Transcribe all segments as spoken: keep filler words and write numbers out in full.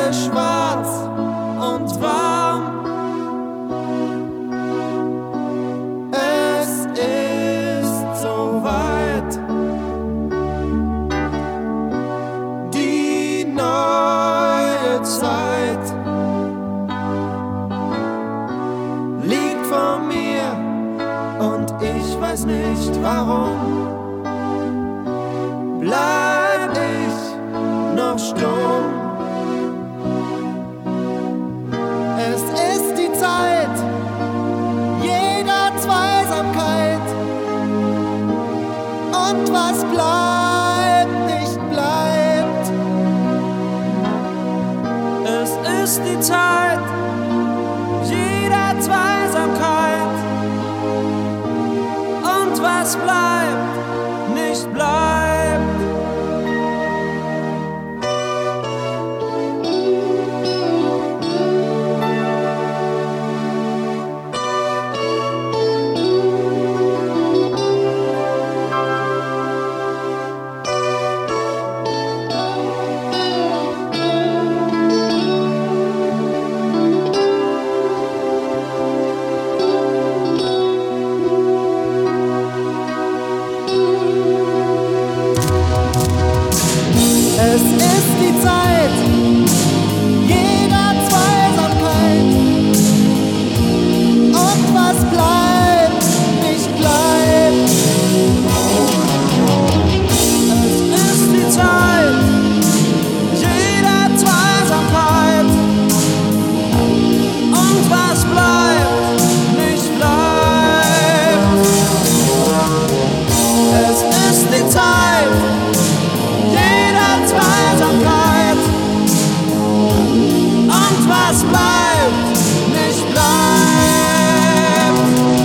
Erde schwarz und warm. Es ist so weit. Die neue Zeit liegt vor mir und ich weiß nicht warum. Bleib ich noch stumm? Es ist die Zeit jeder Zweisamkeit. Und was bleibt, nicht bleibt. Es ist die Zeit jeder Zweisamkeit. Und was bleibt, nicht bleibt. Es ist die Zeit jeder Zweisamkeit. Und was bleibt, nicht bleibt. Es ist die Zeit jeder Zweisamkeit. Und was bleibt, nicht bleibt. Es ist die Zeit jeder Zweisamkeit. Und was bleibt, nicht bleibt.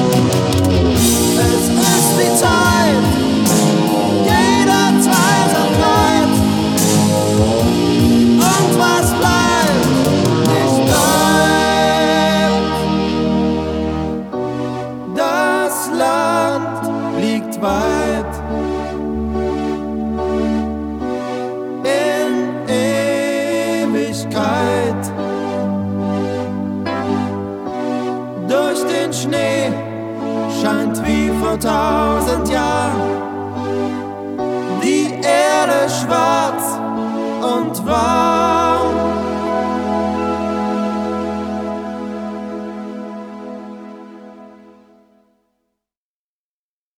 Es ist die Zeit jeder Zweisamkeit. Und was bleibt, nicht bleibt. Das Land liegt weit in Ewigkeit. Durch den Schnee scheint wie vor tausend Jahren die Erde schwarz